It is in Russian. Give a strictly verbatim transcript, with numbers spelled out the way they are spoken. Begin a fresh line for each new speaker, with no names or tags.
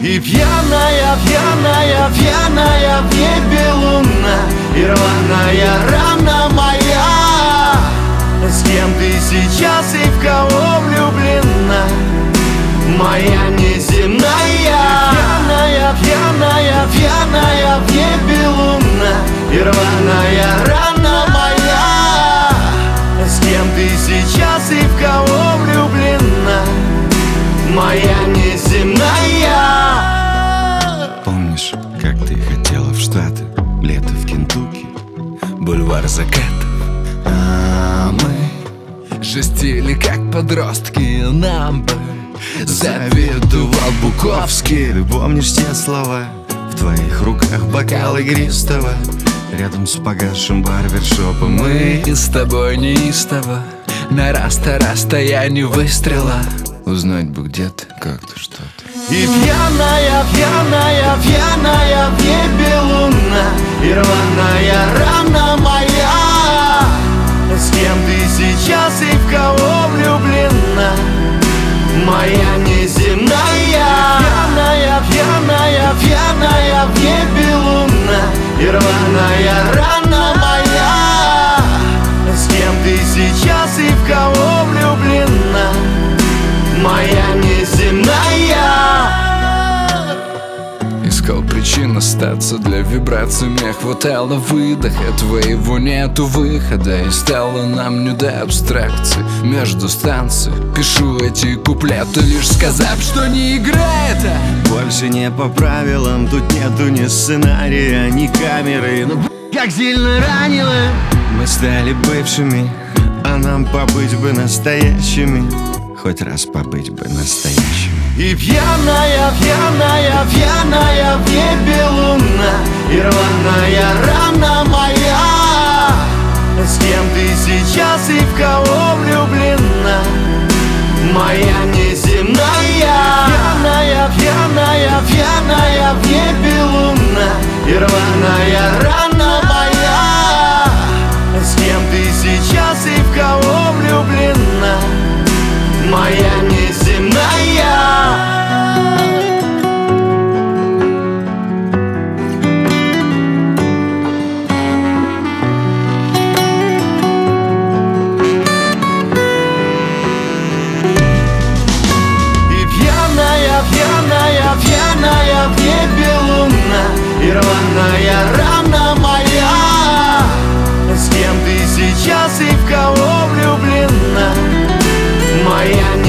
И пьяная, пьяная, пьяная в небе луна, и рваная рана моя. С кем ты сейчас и в кого влюблена, моя неземная? Пьяная, пьяная, пьяная в небе луна, и рваная рана моя. С кем ты сейчас и в кого влюблена, моя неземная?
Помнишь, как ты хотела в Штаты, лето в Кентукки, бульвар закатов? А мы жестили, как подростки, нам бы завидовал Буковский. Ты помнишь те слова? В твоих руках бокал игристого, рядом с погасшим барбершопом.
Мы с тобой неистово на расстоянии выстрела.
Узнать бы, где ты, как ты, что ты.
И пьяная, пьяная, пьяная в небе луна, и рваная рана моя. С кем ты сейчас и в кого влюблена, моя неземная? Пьяная, пьяная, пьяная в небе луна, и рваная рана моя. С кем ты сейчас и в кого влюблена, моя неземная?
Искал причин остаться для вибраций мех. Хватало выдоха, твоего нету выхода, и стало нам не до абстракций. Между станций пишу эти куплеты, лишь сказав, что не игра это.
Больше не по правилам, тут нету ни сценария, ни камеры. Но
Как сильно ранило.
мы стали бывшими, а нам побыть бы настоящими. Хоть раз побыть бы настоящими.
И пьяная, пьяная, пьяная в небе луна, и рваная рана моя. С кем ты сейчас и в кого влюблена, моя неземная? Пьяная, пьяная, пьяная в небе луна, и рваная рана моя. С кем ты сейчас и в кого влюблена, моя неземная? И пьяная, пьяная, пьяная в небе луна, и рваная рана моя. С кем ты сейчас и в кого влюблена, моя